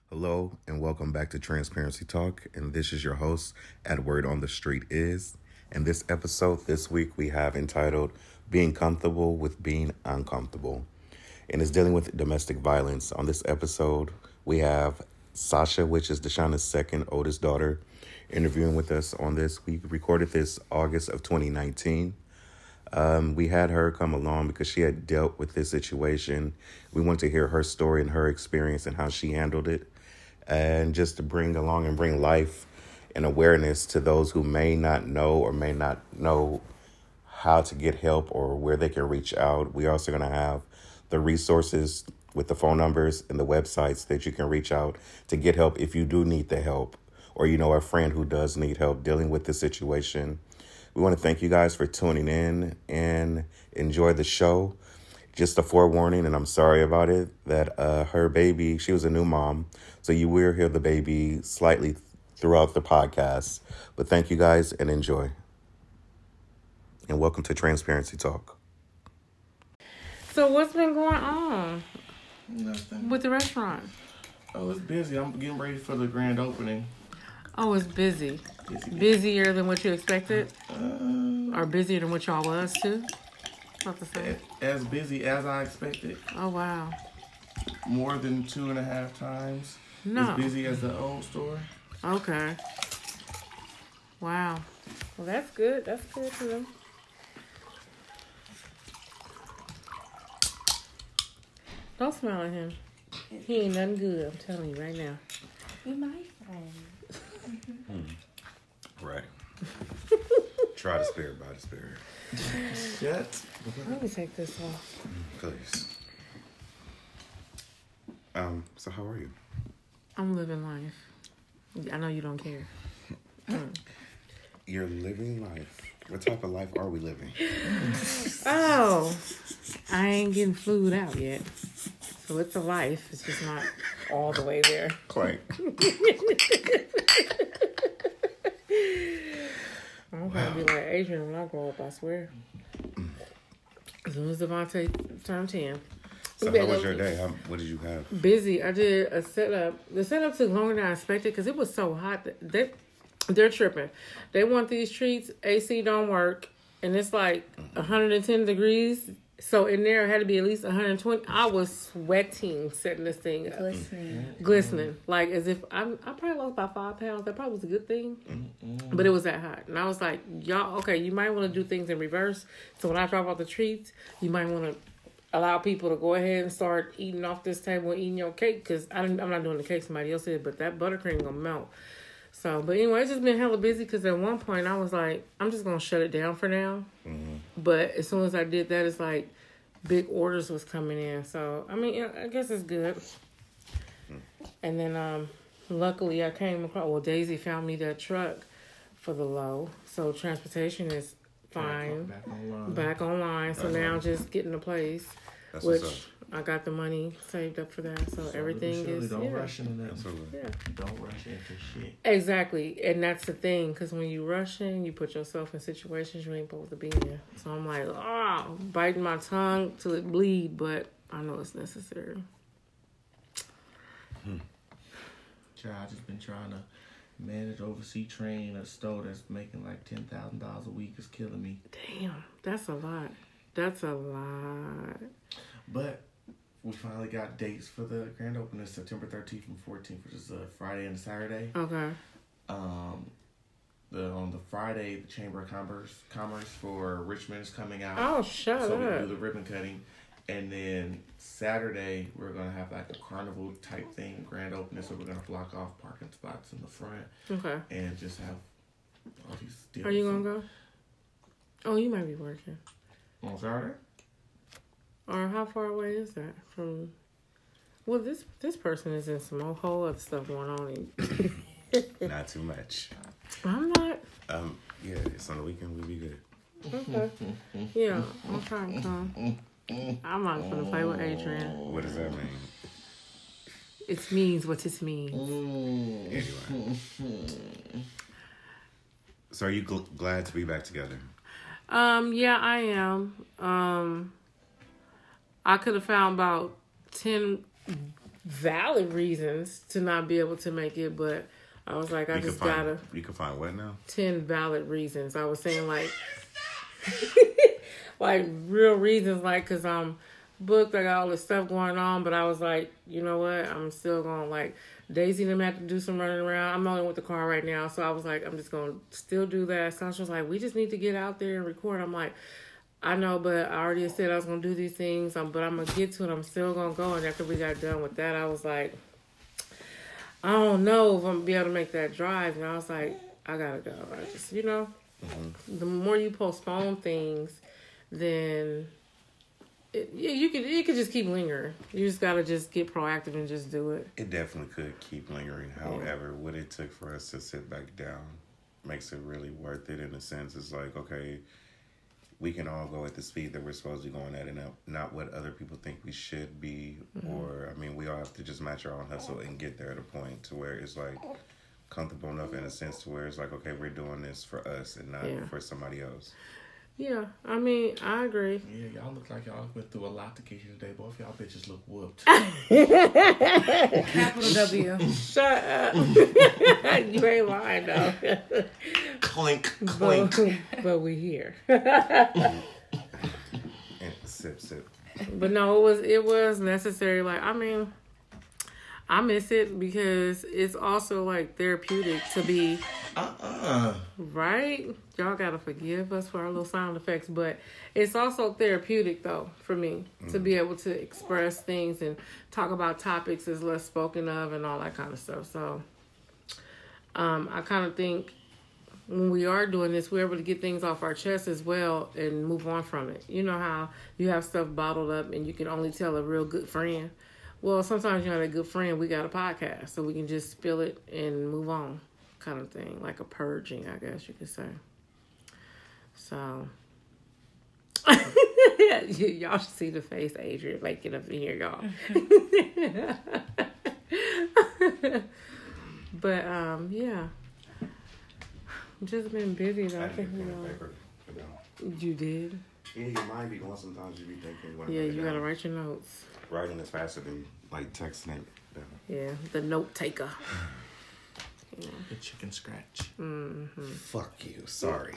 Hello and welcome back to Transparency Talk, and this is your host at Word on the Street Is. In this episode this week we have entitled Being Comfortable with Being Uncomfortable, and it's dealing with domestic violence. On this episode we have Sasha, which is Deshauna's second oldest daughter, interviewing with us on this. We recorded this August of 2019. We had her come along because she had dealt with this situation. We wanted to hear her story and her experience and how she handled it, and just to bring along and bring life and awareness to those who may not know or may not know how to get help or where they can reach out. We're also going to have the resources with the phone numbers and the websites that you can reach out to get help if you do need the help, or you know a friend who does need help dealing with the situation. We want to thank you guys for tuning in and enjoy the show. Just a forewarning, and I'm sorry about it, that her baby, she was a new mom, so you will hear the baby slightly throughout the podcast. But thank you guys and enjoy. And welcome to Transparency Talk. So what's been going on Nothing. with the restaurant? Oh, it's busy. I'm getting ready for the grand opening. Oh, it's busy. Busy. Busier than what you expected? Or busier than what y'all was too? About to say. As busy as I expected. Oh, wow. More than 2.5 times. No. As busy as the old store. Okay. Wow. Well, that's good. That's good to them. Don't smile at him. He ain't nothing good, I'm telling you right now. Be my friend. Right. Try the spirit by the spirit. Shut. Let me take this off. Please. So how are you? I'm living life. I know you don't care. You're living life. What type of life are we living? Oh, I ain't getting flued out yet. So it's a life. It's just not all the way there. Clank. I'm gonna be like Adrian when I grow up, I swear. As soon as Devontae turned 10. So how was your day? What did you have? Busy. I did a setup. The setup took longer than I expected because it was so hot. They're tripping. They want these treats. AC don't work. And it's like 110 degrees. So in there, it had to be at least 120. I was sweating setting this thing up. Glistening. Like as if I probably lost about 5 pounds. That probably was a good thing. But it was that hot. And I was like, y'all, okay, you might want to do things in reverse. So when I drop off the treats, you might want to allow people to go ahead and start eating off this table and eating your cake. Because I'm not doing the cake, somebody else did. But that buttercream going to melt. So, but anyway, it's just been hella busy because at one point I was like, I'm just going to shut it down for now. But as soon as I did that, it's like big orders was coming in. So, I mean, I guess it's good. And then luckily I came across, Daisy found me that truck for the low. So transportation is fine. Back online. So now just getting a place. That's which what's up. I got the money saved up for that. So everything is, Don't rush into that. Absolutely. yeah. Don't rush into shit. Exactly, and that's the thing, because when you rush in, you put yourself in situations you ain't supposed to be in. So I'm like, biting my tongue till it bleed, but I know it's necessary. Child, I just been trying to manage, oversee, train a store that's making like $10,000 a week is killing me. Damn, that's a lot. That's a lot. But we finally got dates for the grand opening, September 13th and 14th, which is a Friday and a Saturday. Okay. On the Friday, the Chamber of Commerce for Richmond is coming out. Oh, shut So we up. do the ribbon cutting. And then Saturday, we're going to have like a carnival type thing, grand opening. So we're going to block off parking spots in the front Okay. and just have all these deals. Are you going to go? Oh, you might be working. On Saturday? Or how far away is that from... Well, this person is in some whole other stuff going on. Not too much. I'm not. Yeah, it's on the weekend. We'll be good. Okay. Yeah, I'm trying to come. I'm not going to play with Adrian. What does that mean? It means what it means. Anyway. So are you glad to be back together? Yeah, I am. I could have found about 10 valid reasons to not be able to make it, but I was like, You can find what now? 10 valid reasons. I was saying like, like real reasons, like, cause I'm booked, I got all this stuff going on, but I was like, you know what? I'm still going to like, Daisy and them have to do some running around. I'm only with the car right now. So I was like, I'm just going to still do that. Sasha was like, we just need to get out there and record. I'm like, I know, but I already said I was going to do these things, but I'm going to get to it. I'm still going to go. And after we got done with that, I was like, I don't know if I'm going to be able to make that drive. And I was like, I got to go. I just, the more you postpone things, then you could just keep lingering. You just got to just get proactive and just do it. It definitely could keep lingering. However, what it took for us to sit back down makes it really worth it in a sense. It's like, okay, we can all go at the speed that we're supposed to be going at and not what other people think we should be. Or, I mean, we all have to just match our own hustle and get there at a point to where it's like comfortable enough in a sense to where it's like, okay, we're doing this for us and not for somebody else. Yeah, I mean, I agree. Yeah, y'all look like y'all went through a lot to get here today. Both y'all bitches look whooped. Capital W. Shut up. You ain't lying, though. Clink, clink. But we here. And sip. But no, it was necessary. Like, I mean, I miss it because it's also like therapeutic to be right. Y'all gotta forgive us for our little sound effects, but it's also therapeutic though for me to be able to express things and talk about topics that's less spoken of and all that kind of stuff. So I kind of think when we are doing this, we're able to get things off our chest as well and move on from it. You know how you have stuff bottled up and you can only tell a real good friend. Well, sometimes you're not a good friend. We got a podcast, so we can just spill it and move on, kind of thing, like a purging, I guess you could say. So, y'all should see the face Adrian making up in here, y'all. But yeah, just been busy though. I think you did. Yeah, your mind be going sometimes. You be thinking. Yeah, you gotta write your notes. Writing is faster than like texting it. Yeah, the note taker. The chicken scratch. Mm-hmm. Fuck you. Sorry.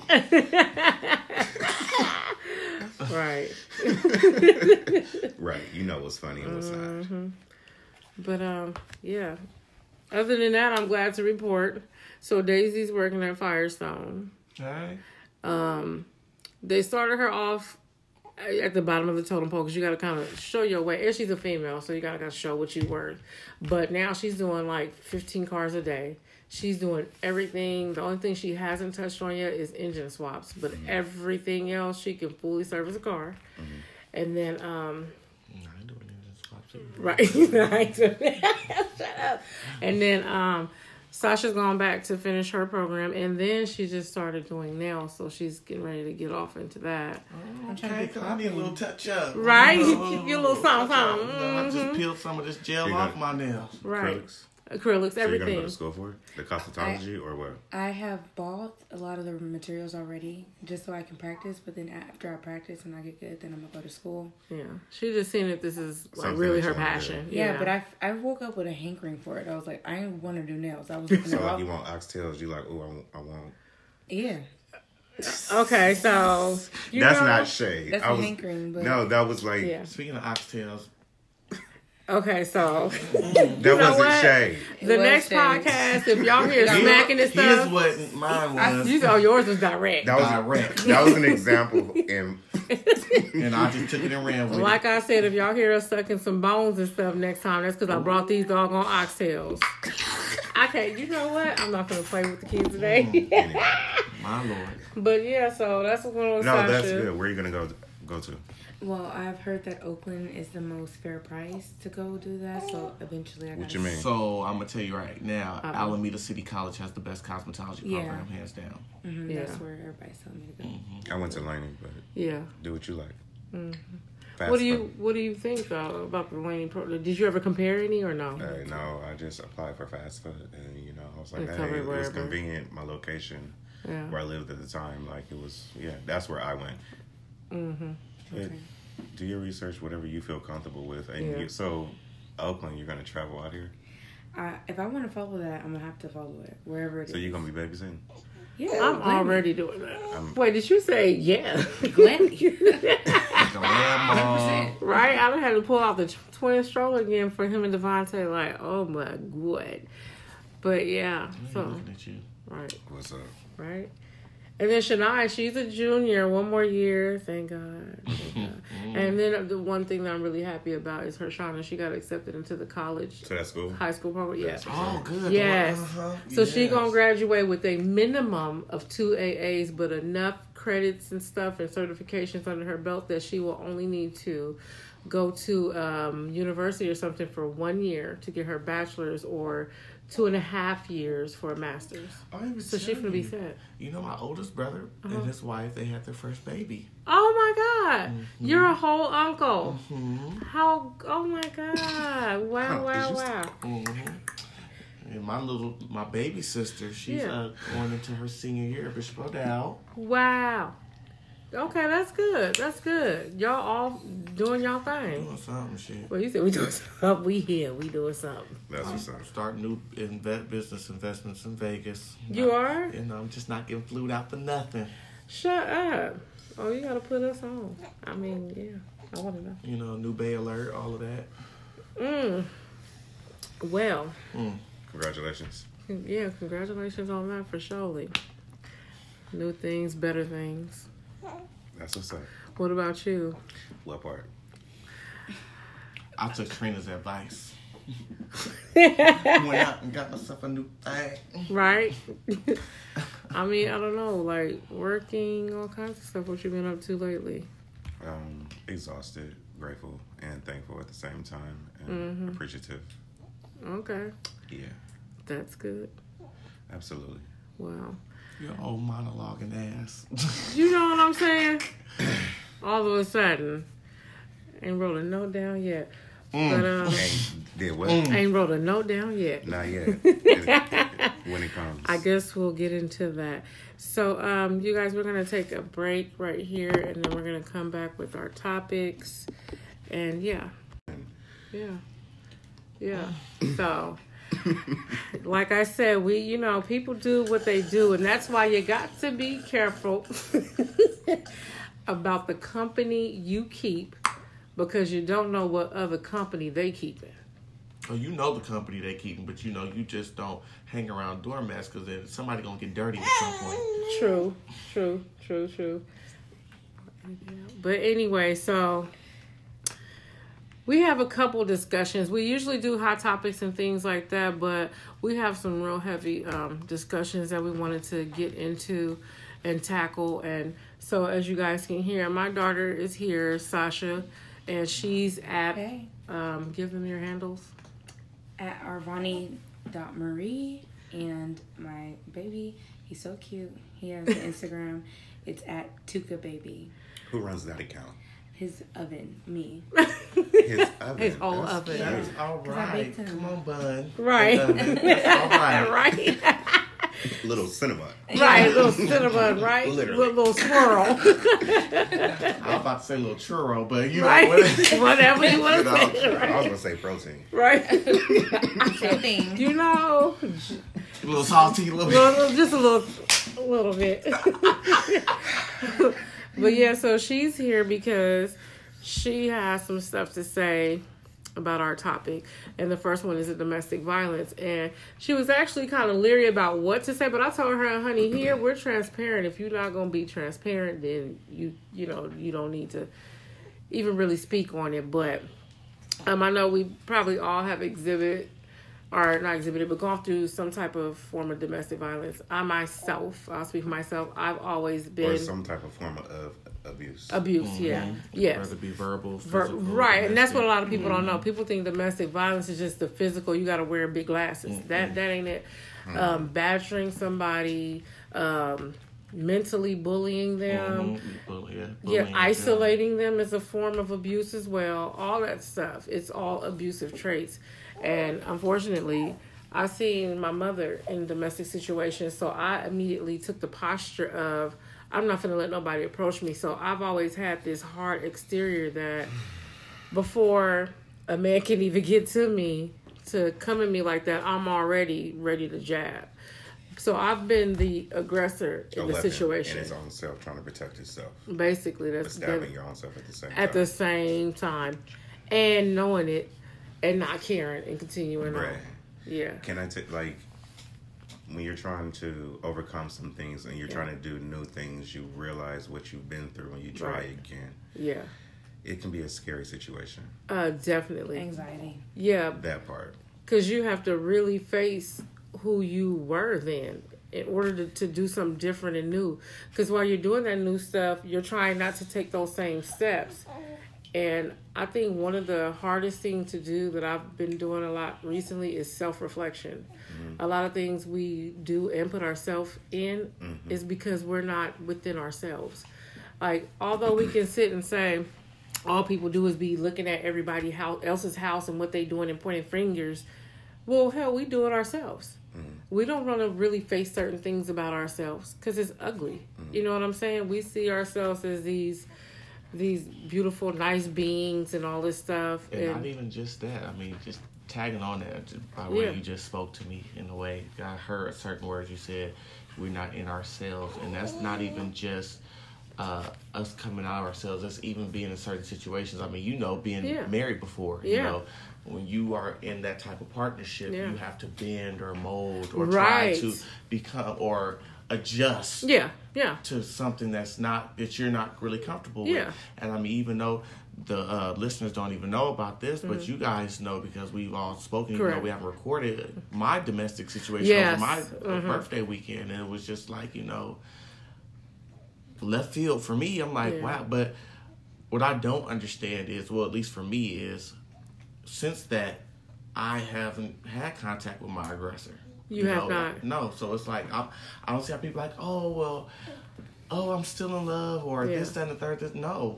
Right. Right. You know what's funny and what's not. But yeah. Other than that, I'm glad to report. So Daisy's working at Firestone. All right. They started her off at the bottom of the totem pole because you got to kind of show your way. And she's a female, so you got to show what you worth. But now she's doing like 15 cars a day. She's doing everything. The only thing she hasn't touched on yet is engine swaps. But everything else, she can fully service a car. And then, right. Shut up. And then, Sasha's gone back to finish her program, and then she just started doing nails, so she's getting ready to get off into that. Okay, I need a little touch up. Right? Get a little something. I just peeled some of this gel off my nails. Right. Acrylics, everything. So you're going to go to school for it? The cosmetology or what? I have bought a lot of the materials already just so I can practice, but then after I practice and I get good, then I'm going to go to school. Yeah. She just seen if this is like Something really that her you wanna do. passion. Yeah, but I woke up with a hankering for it. I was like, I want to do nails. I was looking So at like you want oxtails, you like, oh, I want. Yeah. Okay, so That's not shade. That's I was, hankering, but... No, that was like, yeah. Speaking of oxtails, Okay, so that wasn't what? shade. The next shade. podcast, if y'all hear smacking and here's stuff, what mine was. you know yours was direct. That was Direct. That was an example. And And I just took it and ran with it. Like I said, if y'all hear us sucking some bones and stuff next time, that's because I brought these doggone oxtails. I can't. You know what? I'm not gonna play with the kids today. My lord. But yeah, so that's one of those. no, that's good. Where are you gonna go to? Well, I've heard that Oakland is the most fair price to go do that, so eventually I got. What you mean? So I'm gonna tell you right now, Alameda City College has the best cosmetology program, hands down. Yeah. That's where everybody's telling me to go. I went to Laney, but Yeah. do what you like. Fast What do food. you think about the Laney program? Did you ever compare any or no? No, I just applied for fast food, and I was like, It's hey, covered it was wherever. convenient. My location Yeah. where I lived at the time, like it was. Yeah, that's where I went. Mm-hmm. Yeah, do your research, whatever you feel comfortable with, and Yeah. so Oakland, you're gonna travel out here. If I want to follow that, I'm gonna have to follow it wherever it is. So you're gonna be babysitting? Yeah, I'm Glenn. already doing that. Wait, did you say yeah? Glenn. Grandma. Right? I had to pull out the twin stroller again for him and Devontae. Like, oh my god. But yeah, so Looking at you. right, What's up? right. And then Shania, she's a junior, one more year. Thank God. Thank God. And then the one thing that I'm really happy about is her Shauna. She got accepted into the college, To that school? high school program. Yeah. Oh, good. Yes. So she Yes. gonna graduate with a minimum of 2 AAs, but enough credits and stuff and certifications under her belt that she will only need to go to university or something for 1 year to get her bachelor's or 2.5 years for a master's. I even So she's tell gonna be you. set. You know, my oldest brother and his wife, they had their first baby. Oh my God! You're a whole uncle. Mm-hmm. How? Oh my God! Wow! Wow! Wow! And my baby sister, she's Yeah. going into her senior year at Bishop O'Dowd. Wow! Okay, that's good. That's good. Y'all all doing y'all thing. Doing something, shit. Well, you said we doing something. We here. We doing something. That's what's up. Start new business investments in Vegas. You are? And I'm just not getting flued out for nothing. Shut up. Oh, you gotta put us on. I mean, yeah. I want to know. You know, New Bay Alert, all of that. Well, Congratulations. yeah. Congratulations on that for surely. New things, better things. That's what's up. What about you? What part? I took Trina's advice. Went out and got myself a new thing. Right? I mean, I don't know. Like working, all kinds of stuff. What you been up to lately? Exhausted, grateful, and thankful at the same time, and appreciative. Okay, Yeah, that's good. absolutely. Wow. Your old monologuing ass. You know what I'm saying? All of a sudden, ain't wrote a note down yet. But Ain't did what? ain't wrote a note down yet. Not yet. When it comes. I guess we'll get into that. So, you guys, we're gonna take a break right here, and then we're gonna come back with our topics. And yeah. So, like I said, people do what they do, and that's why you got to be careful about the company you keep, because you don't know what other company they keep in. Oh, you know the company they keeping, but you just don't hang around doormats because then somebody gonna get dirty at some point. True. But anyway, so we have a couple discussions. We usually do hot topics and things like that, but we have some real heavy discussions that we wanted to get into and tackle. And so, as you guys can hear, my daughter is here, Sasha, and she's at, Hey. give them your handles. At Arvani.Marie, and my baby, he's so cute. He has an Instagram. It's at Tuka Baby. Who runs that account? His oven, me. His oven. His whole That's oven. cute. That's all I right. baked him. Come on, bud. Right. That's all right. Right. Little cinema. Right, little cinnamon, right? Literally. Little swirl. I was about to say little churro, but you Right. know what? Whatever you want You to know, say. I was Right. gonna say protein. Right. Same thing. You know, A little salty, a little bit. just a little bit. But yeah, so she's here because she has some stuff to say about our topic. And the first one is the domestic violence. And she was actually kind of leery about what to say, but I told her, honey, here we're transparent. If you're not going to be transparent, then you don't need to even really speak on it. But I know we probably all have gone through some type of form of domestic violence. I'll speak for myself. I've always been Or some type of form of abuse. abuse. Yeah, yes. Whether it be verbal, physical, Right, and that's what a lot of domestic. people don't know. People think domestic violence is just the physical. You got to wear big glasses. That ain't it. Badgering somebody, mentally bullying them, Bullying, isolating them is a form of abuse as well. All that stuff. It's all abusive traits. And unfortunately, I seen my mother in domestic situations, so I immediately took the posture of, I'm not going to let nobody approach me. So I've always had this hard exterior that before a man can even get to me to come at me like that, I'm already ready to jab. So I've been the aggressor in the situation. In his own self, trying to protect himself. Basically, that's stabbing your own self at the same time. At the same time, and knowing it, and not caring and continuing on. Yeah. Can I take like when you're trying to overcome some things and you're trying to do new things, you realize what you've been through when you try again. Yeah. It can be a scary situation. Definitely. Anxiety. Yeah. That part. Because you have to really face who you were then in order to do something different and new. Because while you're doing that new stuff, you're trying not to take those same steps. And I think one of the hardest things to do that I've been doing a lot recently is self-reflection. Mm-hmm. A lot of things we do and put ourselves in is because we're not within ourselves. Like, although we can sit and say, all people do is be looking at everybody else's house and what they doing and pointing fingers. Well, hell, we do it ourselves. Mm-hmm. We don't want to really face certain things about ourselves because it's ugly. Mm-hmm. You know what I'm saying? We see ourselves as these beautiful, nice beings and all this stuff. And not even just that. I mean, just tagging on that by the way you just spoke to me in a way. I heard certain words you said. We're not in ourselves, and that's not even just us coming out of ourselves. That's even being in certain situations. I mean, being married before. You know, when you are in that type of partnership, you have to bend or mold or try to become or adjust to something that you're not really comfortable with. And I mean, even though the listeners don't even know about this, but you guys know because we've all spoken, even though we haven't recorded my domestic situation over my birthday weekend, and it was just like, left field for me. I'm like, wow. But what I don't understand is, well, at least for me, is since that I haven't had contact with my aggressor. You have not? No. So it's like, I don't see how people are like, I'm still in love, or this, that, and the third. No.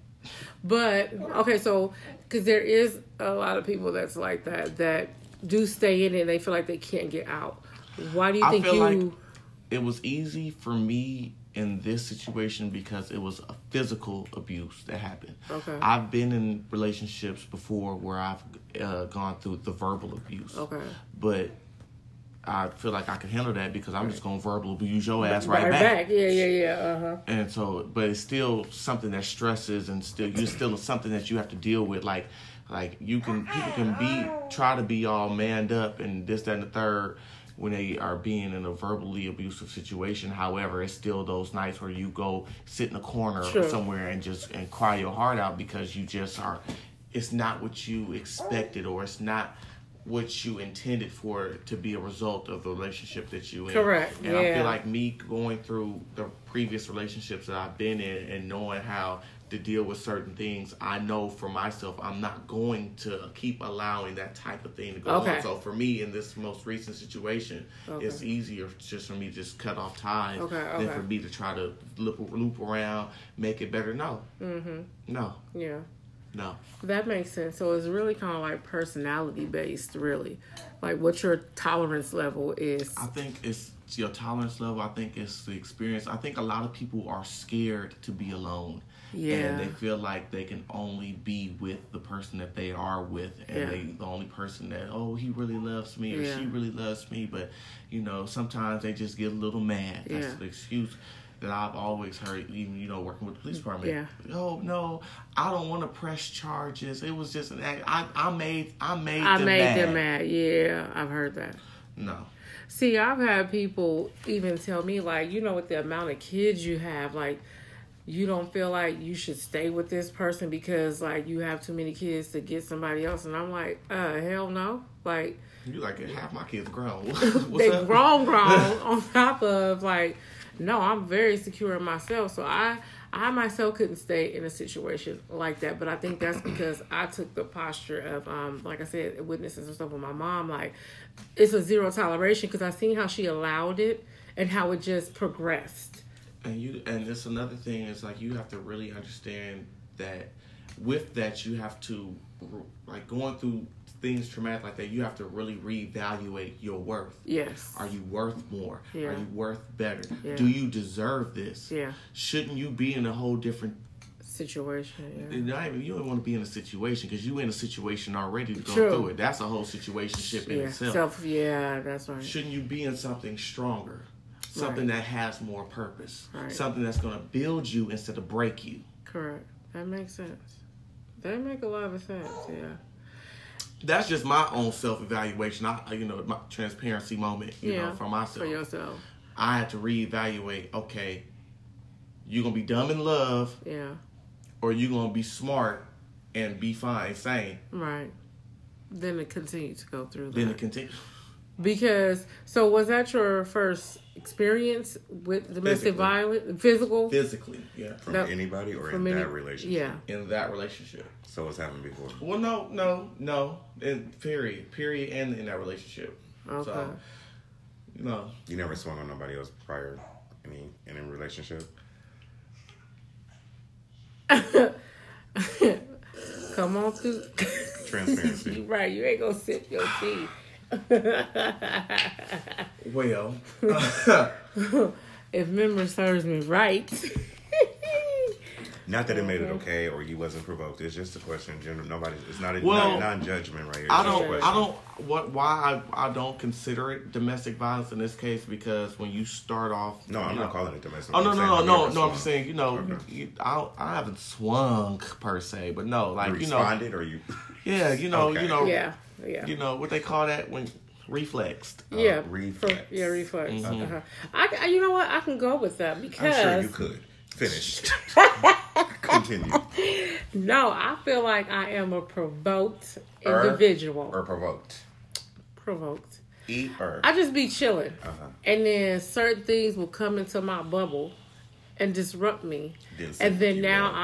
But, okay, so, because there is a lot of people that's like that do stay in it and they feel like they can't get out. Why do you think like it was easy for me in this situation because it was a physical abuse that happened. Okay. I've been in relationships before where I've gone through the verbal abuse. Okay. But I feel like I can handle that because I'm just going to verbal abuse your ass right back. Yeah. Uh-huh. And so, but it's still something that stresses and you're still something that you have to deal with. Like people can try to be all manned up and this, that, and the third when they are being in a verbally abusive situation. However, it's still those nights where you go sit in a corner somewhere and cry your heart out because you just are, it's not what you expected or it's not what you intended for to be a result of the relationship that you in. Correct. And I feel like me going through the previous relationships that I've been in and knowing how to deal with certain things, I know for myself I'm not going to keep allowing that type of thing to go on. So for me in this most recent situation, it's easier just for me to just cut off ties than for me to try to loop around, make it better. No. Mm-hmm. No. Yeah. No. That makes sense. So it's really kind of like personality based, really. Like what your tolerance level is. I think it's your tolerance level. I think it's the experience. I think a lot of people are scared to be alone. Yeah. And they feel like they can only be with the person that they are with. And they the only person that, he really loves me or she really loves me. But, sometimes they just get a little mad. That's the excuse that I've always heard, even, working with the police department. Yeah. Oh, no, I don't want to press charges. It was just an act. I made them mad. Yeah, I've heard that. No. See, I've had people even tell me, like, with the amount of kids you have, like, you don't feel like you should stay with this person because, like, you have too many kids to get somebody else. And I'm like, hell no. Like, you like half my kids grown. They grown on top of, like, no, I'm very secure in myself. So I myself couldn't stay in a situation like that. But I think that's because I took the posture of, like I said, witnessing some stuff with my mom. Like, it's a zero toleration because I seen how she allowed it and how it just progressed. And it's another thing is like you have to really understand that with that you have to, like, going through things traumatic like that, you have to really reevaluate your worth. Yes. Are you worth more? Yeah. Are you worth better? Yeah. Do you deserve this? Yeah. Shouldn't you be in a whole different situation. Yeah. You don't want to be in a situation because you in a situation already to go True. through it. That's a whole situationship in itself. That's right. Shouldn't you be in something stronger? Something that has more purpose. Right. Something that's going to build you instead of break you. Correct. That makes sense. That make a lot of sense, yeah. That's just my own self-evaluation. My transparency moment, for myself. For yourself. I had to reevaluate, okay, you going to be dumb in love. Yeah. Or you going to be smart and be fine, sane. Right. Then it continued to go through that. Then it continued. Because, so was that your first experience with domestic violence? Physical? Physically, yeah. From anybody or in that relationship? Yeah. In that relationship. So what's happened before? Well, no. Period, and in that relationship. Okay. So, You never swung on nobody else prior in a relationship? Come on through. Transparency. You right. You ain't gonna sip your tea. Well, if memory serves me right. Not that it made it okay or you wasn't provoked. It's just a question. It's not a non-judgment right here. Why I don't consider it domestic violence in this case, because when you start off, no, I'm not calling it domestic. Oh, no. I'm saying, I haven't swung per se, but no, like, you responded or you. Yeah, Okay. Yeah. You know what they call that when reflexed. Yeah, reflex. Reflex. Mm-hmm. I you know what? I can go with that because I'm sure you could. Finish. Continue. No, I feel like I am a provoked individual. Or provoked. Provoked. I just be chilling, and then certain things will come into my bubble and disrupt me, and then now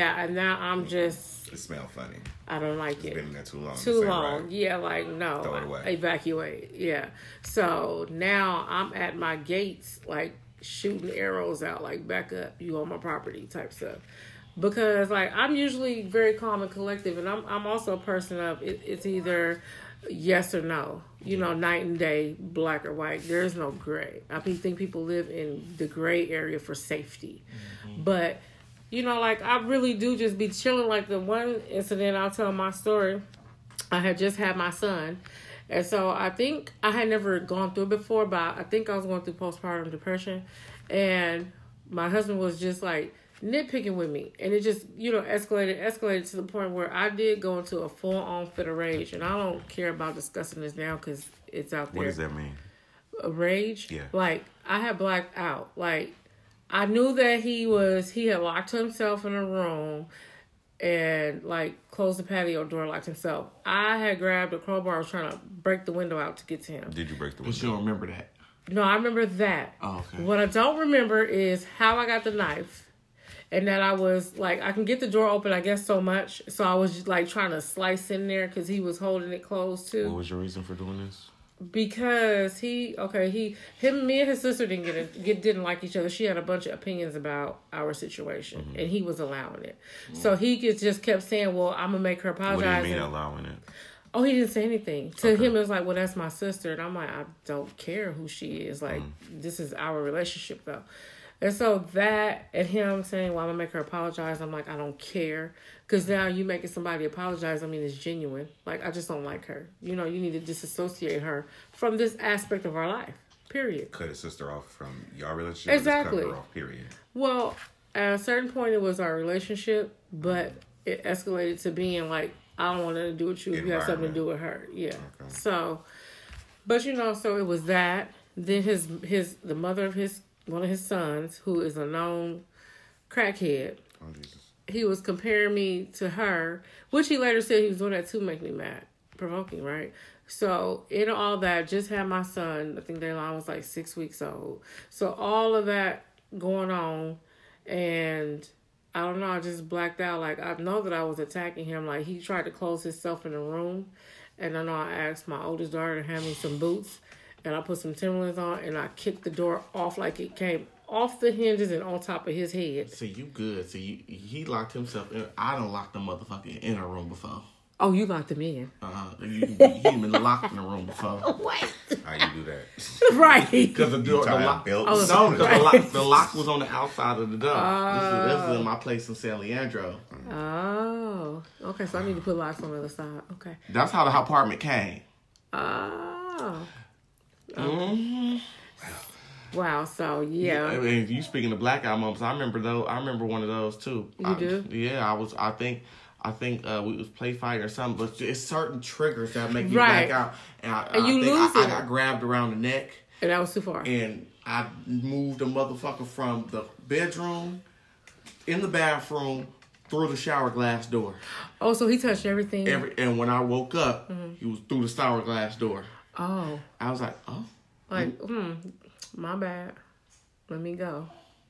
I'm just. It smells funny. I don't like it. It's been in there too long. Right. Yeah, like no. Throw it away. Evacuate. Yeah. So now I'm at my gates, like shooting arrows out, like back up, you on my property type stuff. Because like I'm usually very calm and collective, and I'm also a person of it's either yes or no. Night and day, black or white. There is no gray. I think people live in the gray area for safety, but. Like I really do just be chilling. Like the one incident, I'll tell my story. I had just had my son. And so I think I had never gone through it before, but I think I was going through postpartum depression. And my husband was just like nitpicking with me. And it just, escalated to the point where I did go into a full-on fit of rage. And I don't care about discussing this now because it's out there. What does that mean? A rage? Yeah. Like I had blacked out. Like I knew that he had locked himself in a room and like closed the patio door, locked himself. I had grabbed a crowbar, I was trying to break the window out to get to him. Did you break the window? But you don't remember that? No, I remember that. Oh, okay. What I don't remember is how I got the knife. And that I was like, I can get the door open, I guess, so much. So I was just like trying to slice in there because he was holding it closed too. What was your reason for doing this? Because me and his sister didn't like each other. She had a bunch of opinions about our situation, and he was allowing it. So he just kept saying, "Well, I'm gonna make her apologize." What do you mean allowing it? Oh, he didn't say anything. To him, it was like, "Well, that's my sister," and I'm like, "I don't care who she is. Like, this is our relationship, though." And so that, and him saying, "Well, I'm gonna make her apologize," I'm like, "I don't care." Because now you making somebody apologize, I mean, it's genuine. Like, I just don't like her. You need to disassociate her from this aspect of our life, period. Cut his sister off from your relationship? Exactly. Just cut her off, period. Well, at a certain point, it was our relationship, but it escalated to being like, I don't want nothing to do with you if you have something to do with her. Yeah. Okay. So, but so it was that. Then the mother of one of his sons, who is a known crackhead. Oh, Jesus. He was comparing me to her, which he later said he was doing that to make me mad. Provoking, right? So, in all that, just had my son, I think Daylon was like 6 weeks old. So, all of that going on, and I don't know, I just blacked out. Like, I know that I was attacking him. Like, he tried to close himself in the room, and I know I asked my oldest daughter to hand me some boots, and I put some Timberlands on, and I kicked the door off like it came off the hinges and on top of his head. See, you good. See, he locked himself in. I done locked the motherfucker in a room before. Oh, you locked him in? He been locked in a room before. What? How you do that? Right. Because the door, the lock, built. Oh, no, because right. the lock was on the outside of the door. This is in my place in San Leandro. Oh. Okay, so I need to put locks on the other side. Okay. That's how the apartment came. Oh. Mm-hmm. Wow. So yeah. I mean, you speaking of blackout moments, I remember one of those too. You do? Yeah, I think we was play fighting or something, but it's certain triggers that make you Right. black out, and I you think lose I it. got grabbed around the neck, And that was too far. and I moved the motherfucker from the bedroom in the bathroom through the shower glass door. Oh, so he touched everything. And when I woke up, he was through the shower glass door. Oh. I was like, oh. Like, my bad. Let me go.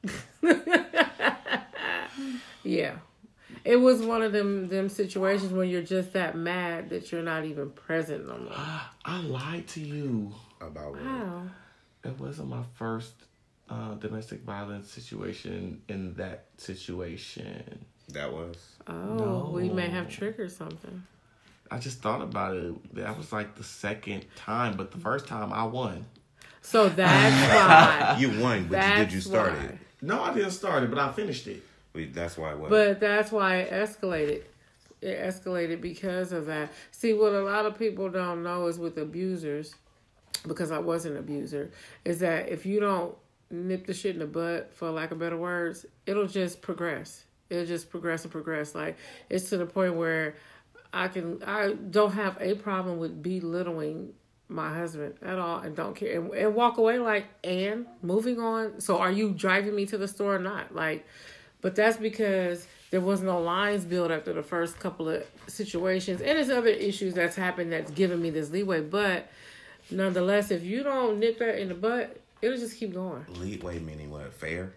Yeah. It was one of them situations when you're just that mad that you're not even present no more. I lied to you. About what? Wow. It wasn't my first domestic violence situation in that situation. That was. Oh, No. we may have triggered something. I just thought about it. That was like the second time, but the first time I won. So that's why. You won, but did you That's start why. it? No, I didn't start it, but I finished it. That's why it was. But that's why it escalated. It escalated because of that. See, what a lot of people don't know is with abusers, because I was an abuser, is that if you don't nip the shit in the bud, for lack of better words, it'll just progress. It'll just progress and progress. Like, it's to the point where I don't have a problem with belittling my husband at all and don't care and walk away like, and moving on. So are you driving me to the store or not? Like, but that's because there was no lines built after the first couple of situations. And there's other issues that's happened that's given me this leeway. But nonetheless, if you don't nip that in the butt, it'll just keep going. Leeway meaning what? Fair?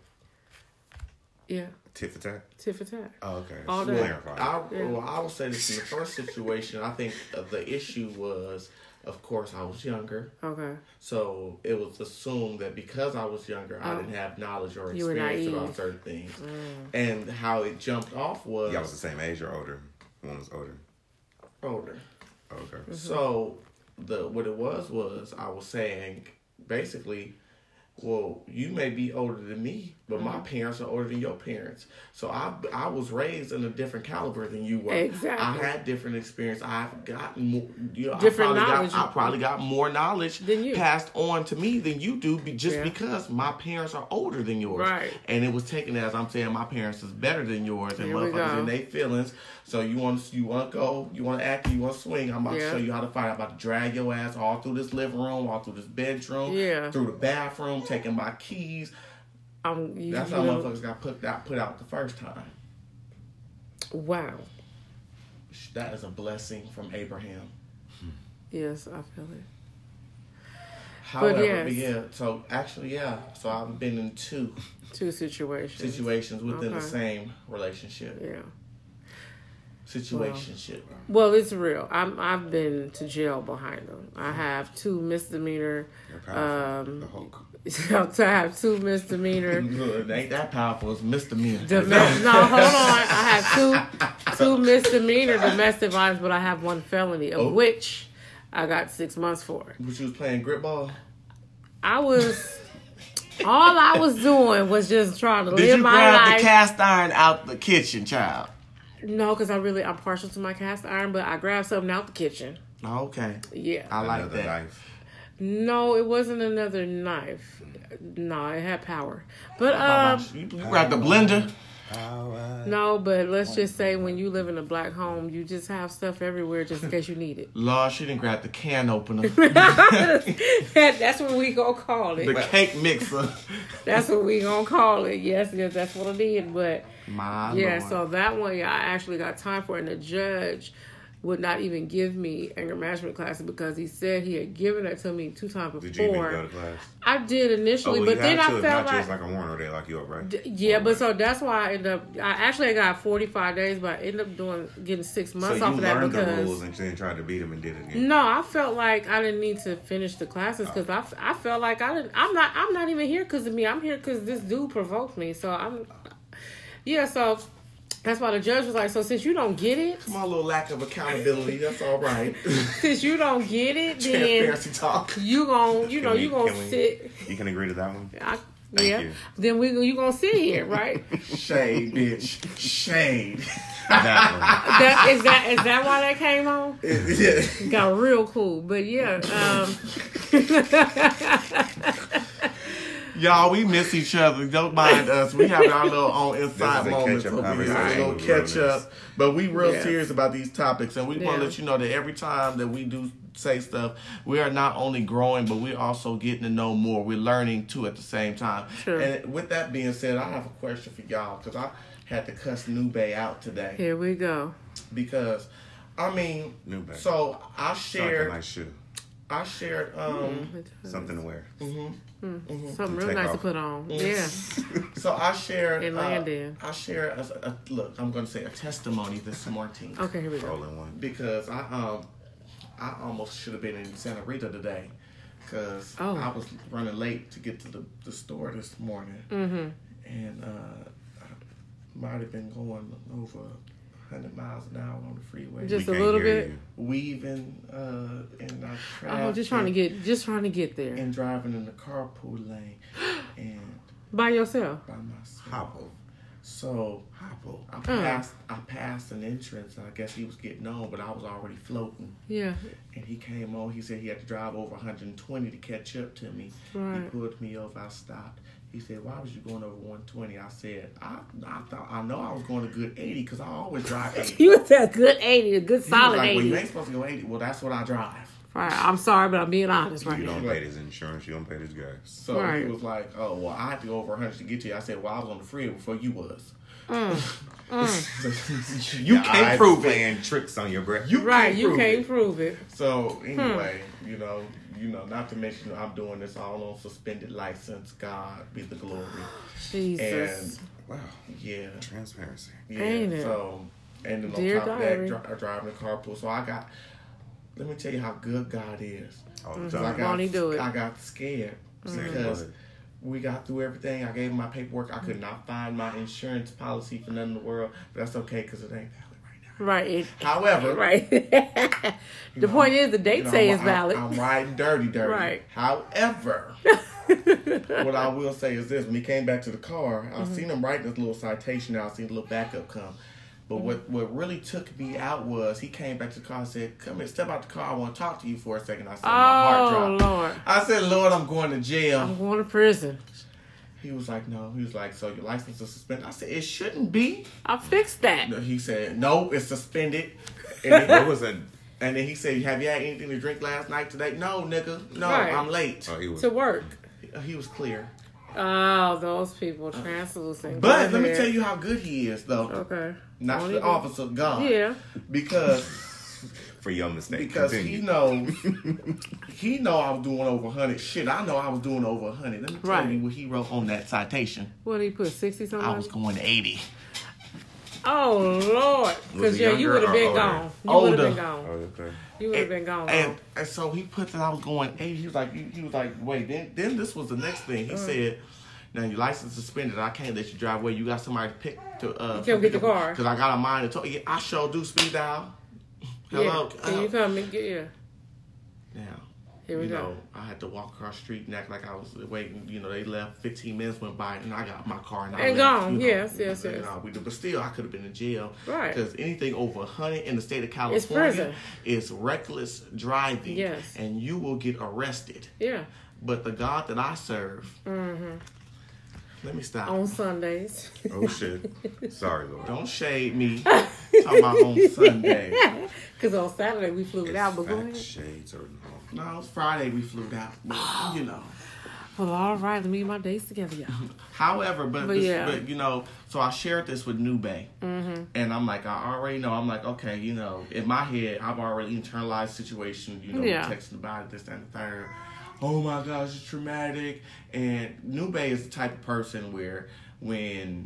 Yeah. Tit for tat? Tit for tat. Oh, okay. All Just that. clarify. I will say this in the first situation. I think the issue was, of course, I was younger. Okay. So it was assumed that because I was younger, I didn't have knowledge or You were experience naive. about certain things. And how it jumped off was Y'all was the same age or older? One was older. older. Oh, okay. So what it was I was saying basically, well, you may be older than me, but my parents are older than your parents. So I was raised in a different caliber than you were. Exactly. I had different experience. I've gotten more, Different knowledge. I probably got more knowledge Than you. passed on to me than you do, because my parents are older than yours. Right. And it was taken as I'm saying my parents is better than yours, and Here we motherfuckers go. in their feelings. So you want to go, you want to act, you want to swing. I'm about to Yeah. show you how to fight. I'm about to drag your ass all through this living room, all through this bedroom, Yeah. through the bathroom, taking my keys. That's how motherfuckers got put out the first time. Wow. That is a blessing from Abraham. Yes, I feel it. However, yes. So actually, so I've been in two Two situations. situations within the Okay. same relationship. Yeah. Situationship. Well, it's real. I've been to jail behind them. I have 2 misdemeanor. You're powerful. The Hulk. To have 2 misdemeanor. It ain't that powerful. It's misdemeanor. No, hold on. I have two misdemeanor domestic violence, but I have 1 felony, of which I got 6 months for it. But you was playing grip ball? All I was doing was just trying to Did live you my grab life. the cast iron out the kitchen, child? No, because I'm partial to my cast iron, but I grabbed something out the kitchen. Okay. Yeah. I like Another that. knife. No, it wasn't another knife. No, it had power. But You grabbed the blender? no, but let's just say when you live in a black home, you just have stuff everywhere just in case you need it. Lord, she didn't grab the can opener. That's what we gonna call it. The cake mixer. That's what we gonna call it. Yes, that's what I did. But My yeah, Lord. so that one, I actually got time for it. And the judge would not even give me anger management classes because he said he had given it to me 2 times before. Did you even go to class? I did initially, well, but you then have I to, felt not like... just like a warrant, or they lock you up, right? Yeah, but so that's why I ended up... I got 45 days, but I ended up getting 6 months So off you of that learned because... the rules and then tried to beat them and did it again. No, I felt like I didn't need to finish the classes because I felt like I'm not even here because of me. I'm here because this dude provoked me. So so That's why the judge was like, so since you don't get it, My little lack of accountability, that's all right. since you don't get it, then Transparency talk. you gon' you know Can we- you gonna can we- sit. You can agree to that one? Yeah. you. Then you gonna sit here, right? Shade, bitch. Shade. That Is that why that came on? Yeah. Got real cool, but yeah. Y'all, we miss each other. Don't mind us. We have our little own inside This is a moments catch-up over here. conversation. A little We catch real up. But we real Yeah. serious about these topics. And we want Yeah. to let you know that every time that we do say stuff, we are not only growing, but we're also getting to know more. We're learning, too, at the same time. Sure. And with that being said, I have a question for y'all. Because I had to cuss Nube out today. Here we go. Because, I mean, Nube. so I Sound like a shared, nice shoe. Something to wear. Something real Take nice to off. put on. Mm-hmm. Yeah. So I shared. And land in. I shared look. I'm going to say a testimony this morning Okay, here we go. All in one. because I almost should have been in Santa Rita today because Oh. I was running late to get to the store this morning, Mm-hmm. and I might have been going over 100 miles an hour on the freeway, Just We a can't little hear bit. you. weaving in our traffic. Oh, just trying to get there and driving in the carpool lane and by yourself. by myself. Hopple. So Hopple. I passed an entrance. I guess he was getting on, but I was already floating. Yeah. And he came on. He said he had to drive over 120 to catch up to me. Right. He pulled me over. I stopped. He said, "Why was you going over 120?" I said, "I thought I know I was going a good 80 because I always drive 80." You was a good 80, a good He was solid like, 80. "Well, you ain't supposed to go 80." Well, that's what I drive. Right. I'm sorry, but I'm being honest right You now. don't pay his insurance. You don't pay his gas. So Right. he was like, "Oh, well, I had to go over 100 to get to you." I said, "Well, I was on the freeway before you was." You Your can't eyes prove it. playing tricks on your breath. You Right. You prove can't it. prove it. So anyway, you know, not to mention I'm doing this all on suspended license. God be the glory. Jesus. Wow. Yeah, Transparency. yeah. Ain't it? So and then on Dear top diary. of that, driving the carpool. So let me tell you how good God is. All the 'Cause I time. Won't he do it? I got scared Same because blood. we got through everything. I gave him my paperwork. I could not find my insurance policy for none in the world, but that's okay because it ain't valid right now. Right. However, Right. The point is, the date say it's valid. I'm riding dirty. Right. However, what I will say is this: when he came back to the car, I Mm-hmm. seen him write this little citation. I seen the little backup come. But Mm-hmm. what really took me out was he came back to the car and said, "Come here, step out the car. I want to talk to you for a second." I said, "My heart Oh, dropped." Lord. I said, "Lord, I'm going to jail." I'm going to prison. He was like, "No." He was like, "So your license is suspended?" I said, "It shouldn't be." I fixed that. No, he said, "No, it's suspended." And then, What was that? and then he said, "Have you had anything to drink last night today?" "No, nigga. No, Right. I'm late." Oh, he was. To work. He was clear. Oh, those people, translucent. But Go let me ahead. tell you how good he is, though. Okay. Not Won't the he do- officer, God. Yeah. Because For your mistake. because Continue. he knows he know I was doing over 100. Shit, I know I was doing over 100. Let me tell Right. you what he wrote on that citation. What did he put? 60 something? I was going to 80. Oh, Lord. Because, he yeah, you younger would have or been older? gone. You would have been Older. gone. Oh, okay. You would have been gone. And so he put that I was going 80. He was like, wait. Then this was the next thing. He said, "Now your license suspended. I can't let you drive away. You got somebody to pick to You can't get the car. because I got a mind to talk. Yeah, I sure do speed dial. Hello. Yeah. Can you come and get, yeah. Now, Here we you go. know, I had to walk across the street and act like I was waiting. You know, they left. 15 minutes went by, and I got my car and I And left, gone. you know. Yes. But still, I could have been in jail. Right. Because anything over 100 in the state of It's California prison. is reckless driving. Yes. And you will get arrested. Yeah. But the God that I serve, let me stop. On Sundays. Oh, shit. Sorry, Lord. Don't shade me. Talking about on Sunday. Because on Saturday we flew it out, but go ahead. Shades or no. No, it's Friday we flew out. But, you know. Well, all right. Let me get my days together, y'all. However, But yeah. but you know, so I shared this with Nube, and I'm like, I already know. I'm like, okay, you know, in my head, I've already internalized the situation. You know, Yeah. texting about it, this, that, and the third. Oh my gosh, it's traumatic. And Nube is the type of person where when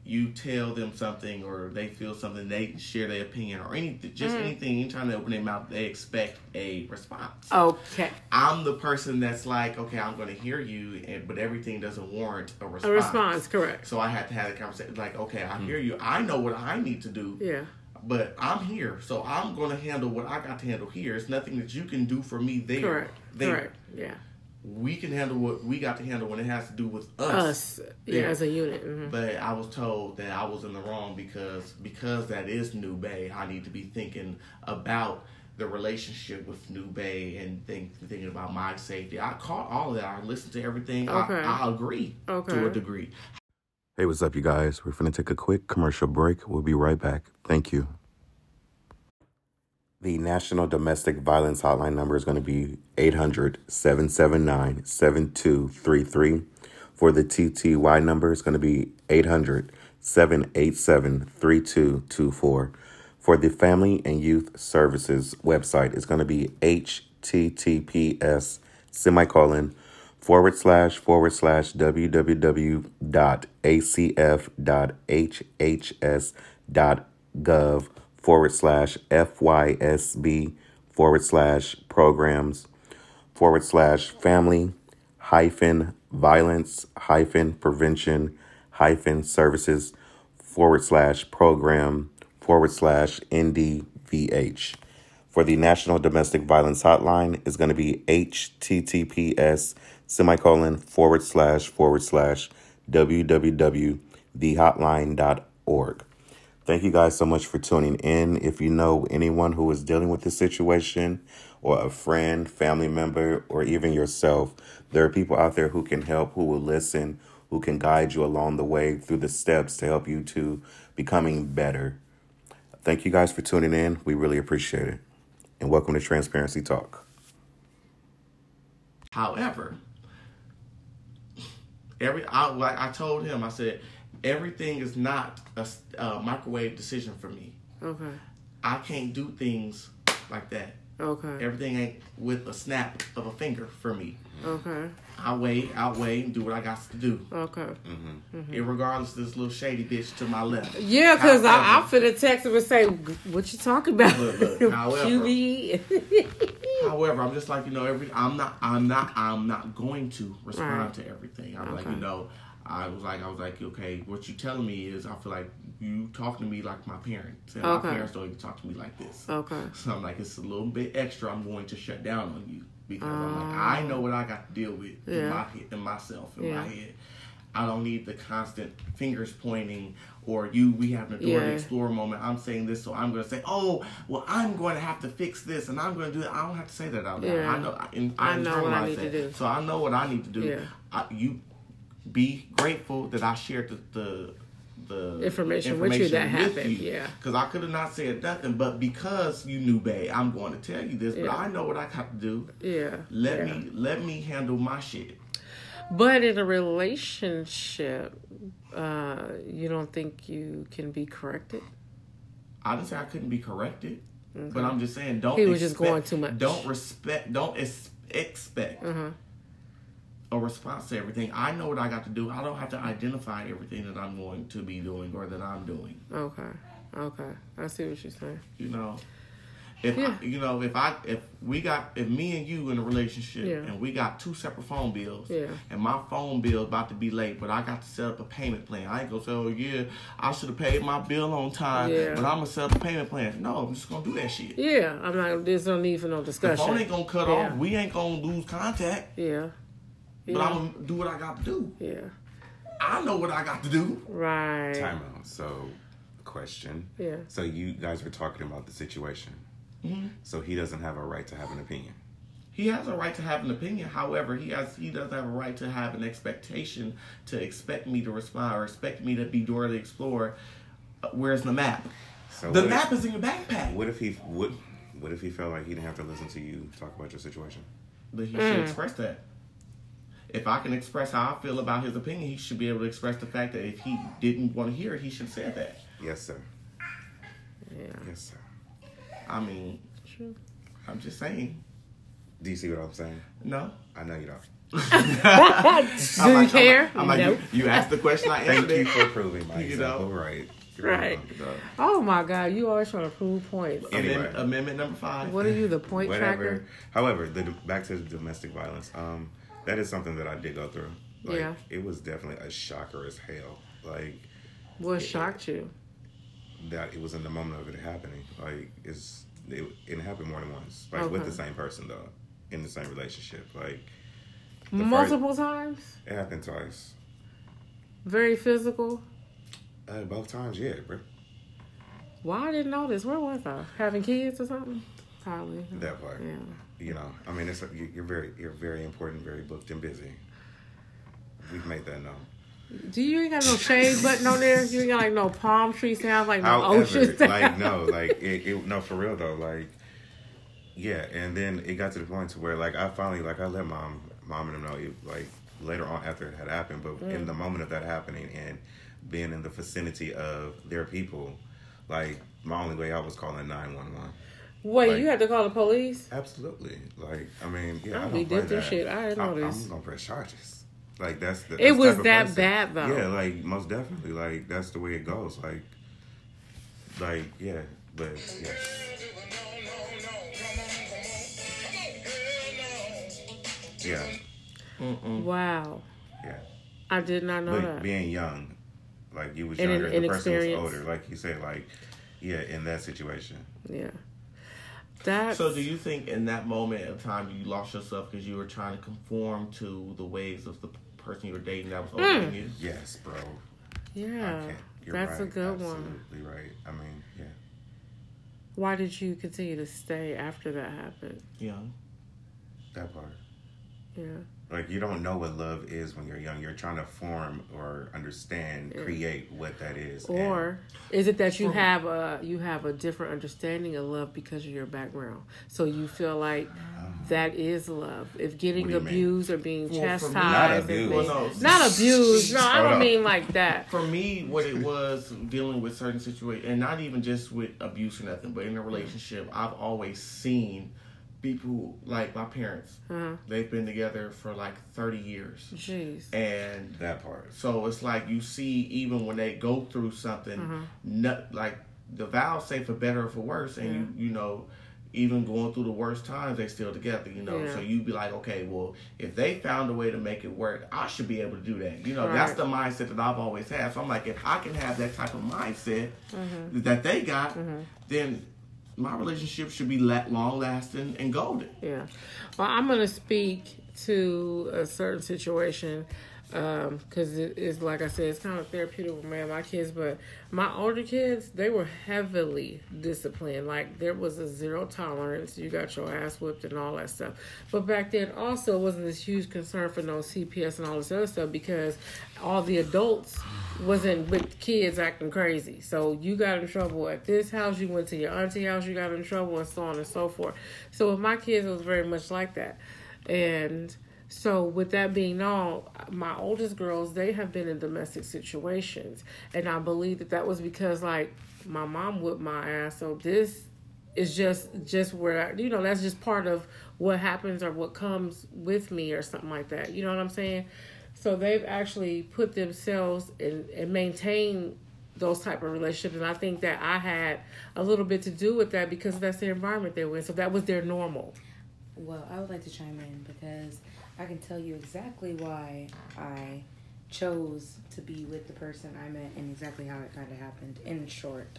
you tell them something or they feel something, they share their opinion or anything, just anything, anytime they open their mouth, they expect a response. Okay. I'm the person that's like, okay, I'm going to hear you, but everything doesn't warrant a response. A response, correct. So I had to have a conversation like, okay, I hear you. I know what I need to do. Yeah. But I'm here, so I'm going to handle what I got to handle here. It's nothing that you can do for me there. Correct. There. Correct. Yeah. We can handle what we got to handle when it has to do with us. Us. Yeah, there. as a unit. Mm-hmm. But I was told that I was in the wrong because that is New Bay. I need to be thinking about the relationship with New Bay and thinking about my safety. I caught all of that. I listened to everything. Okay. I agree to a degree. Hey, what's up, you guys? We're going to take a quick commercial break. We'll be right back. Thank you. The National Domestic Violence Hotline number is going to be 800-779-7233. For the TTY number, it's going to be 800-787-3224. For the Family and Youth Services website, it's going to be https://www.acf.hhs.gov/program/family-violence-prevention-services/NDVH. For the National Domestic Violence Hotline, is going to be https://www.thehotline.org. Thank you guys so much for tuning in. If you know anyone who is dealing with this situation, or a friend, family member, or even yourself, there are people out there who can help, who will listen, who can guide you along the way through the steps to help you to becoming better. Thank you guys for tuning in. We really appreciate it. And welcome to Transparency Talk. However, I told him, I said, everything is not a microwave decision for me. Okay. I can't do things like that. Okay. Everything ain't with a snap of a finger for me. Okay. I'll wait, and do what I got to do. Okay. Irregardless of this little shady bitch to my left. Yeah, because I finna text him and say, what you talking about? Look, however, I'm just like, I'm not going to respond to everything. I'm like, I was like, okay, what you telling me is I feel like you talking to me like my parents. And my parents don't even talk to me like this. Okay. So I'm like, it's a little bit extra. I'm going to shut down on you. Because I'm like, I know what I got to deal with in myself, in my head. I don't need the constant fingers pointing or we having a door to explore moment. I'm saying this, so I'm going to say, oh, well, I'm going to have to fix this, and I'm going to do that. I don't have to say that out loud. Yeah. I know what I need to do. So I know what I need to do. Yeah. You be grateful that I shared the information with you that happened. Yeah. Because I could have not said nothing, but because you knew, babe, I'm going to tell you this, but I know what I got to do. Yeah. Let me handle my shit. But in a relationship, you don't think you can be corrected? I didn't say I couldn't be corrected, but I'm just saying he was just going too much. Don't expect a response to everything. I know what I got to do. I don't have to identify everything that I'm going to be doing or that I'm doing. Okay. I see what you're saying. If me and you in a relationship and we got two separate phone bills and my phone bill about to be late, but I got to set up a payment plan. I ain't gonna say, oh yeah, I should have paid my bill on time, but I'm gonna set up a payment plan. No, I'm just gonna do that shit. Yeah, there's no need for no discussion. The phone ain't gonna cut off. We ain't gonna lose contact. Yeah. But I'm going to do what I got to do. Yeah. I know what I got to do. Right. Time out. So, question. Yeah. So, you guys were talking about the situation. Mm-hmm. So, he doesn't have a right to have an opinion. He has a right to have an opinion. However, he doesn't have a right to have an expectation to expect me to respond or expect me to be Dora the Explorer. Where's the map? So the map is in your backpack. What if he felt like he didn't have to listen to you talk about your situation? But he should express that. If I can express how I feel about his opinion, he should be able to express the fact that if he didn't want to hear it, he should have said that. Yes, sir. Yeah. Yes, sir. I mean, I'm just saying. Do you see what I'm saying? No. I know you don't. Do you care? I'm like, Nope. you asked the question, I Thank answered you it. for proving my You know? example right. Right. Oh my God, you always trying to prove points. Anyway. Amendment number 5. What are you, the point tracker? However, back to the domestic violence. That is something that I did go through. Like, Yeah. It was definitely a shocker as hell. Like, What shocked you? that it was in the moment of it happening. Like, it happened more than once. Like, with the same person, though. In the same relationship. Like, Multiple times? it happened twice. Very physical? Both times, yeah, bro. Why I didn't know this? Where was I? Having kids or something? Probably. That part. Yeah. You know, I mean, you're very important, very booked and busy. We've made that known. Do you ain't got no shade button on there? You ain't got like no palm tree sounds, like no However, ocean sound? like no, like no, for real though, like yeah. And then it got to the point to where like I finally like I let mom and them know like later on after it had happened, but in the moment of that happening and being in the vicinity of their people, like my only way out was calling 911. Wait, like, you had to call the police? Absolutely. Like I mean, yeah, I'll I be don't play different that. shit. I didn't know this. I'm gonna press charges. Like that's the. It was type of that person. bad though. Yeah, like most definitely. Like that's the way it goes. Like yeah, but yes. Yeah. Wow. Yeah. I did not know But that. being young, like you was And younger, the person was inexperienced. older. Like you said, like yeah, in that situation. Yeah. That's... So do you think in that moment of time you lost yourself because you were trying to conform to the ways of the person you were dating that was older than you? Yes, bro. Yeah. You're That's right. a good one. Absolutely right. I mean, yeah. Why did you continue to stay after that happened? Young. That part. Yeah. Like you don't know what love is when you're young. You're trying to form or understand, create what that is. Or is it that you have a different understanding of love because of your background? So you feel like that is love. If getting abused or being chastised, not abused. Not abused. No, I Hold don't on. mean like that. For me, what it was dealing with certain situations, and not even just with abuse or nothing, but in a relationship, I've always seen people like my parents. They've been together for like 30 years. Jeez. And that part. So it's like you see, even when they go through something, like the vows say for better or for worse, and you know, even going through the worst times, they still together. You know, so you be like, okay, well, if they found a way to make it work, I should be able to do that. You know, that's the mindset that I've always had. So I'm like, if I can have that type of mindset that they got, then my relationship should be long lasting and golden. Yeah. Well, I'm going to speak to a certain situation because it's like I said, it's kind of therapeutic with my kids, but my older kids, they were heavily disciplined. Like there was a zero tolerance. You got your ass whipped and all that stuff. But back then also it wasn't this huge concern for no CPS and all this other stuff because all the adults wasn't with kids acting crazy. So you got in trouble at this house, you went to your auntie house, you got in trouble, and so on and so forth. So with my kids, it was very much like that. And so with that being known, my oldest girls, they have been in domestic situations. And I believe that was because, like, my mom whipped my ass. So this is just where, that's just part of what happens or what comes with me or something like that. You know what I'm saying? So they've actually put themselves and maintain those type of relationships. And I think that I had a little bit to do with that because that's the environment they were in. So that was their normal. Well, I would like to chime in because I can tell you exactly why I chose to be with the person I met and exactly how it kind of happened in short.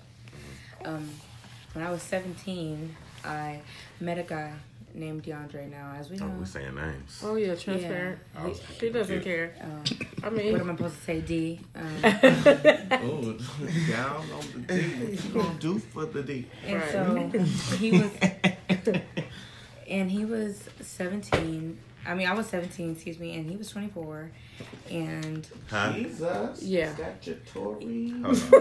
When I was 17, I met a guy named DeAndre. Now, as we know... we're saying names. Oh, yeah, transparent. Yeah. She doesn't care. I mean... What am I supposed to say, D? Oh, down on the D. What you gonna do for the D? And Right. so he was... And he was 17. I mean, I was 17, excuse me, and he was 24. And... Jesus. Yeah. Statutory.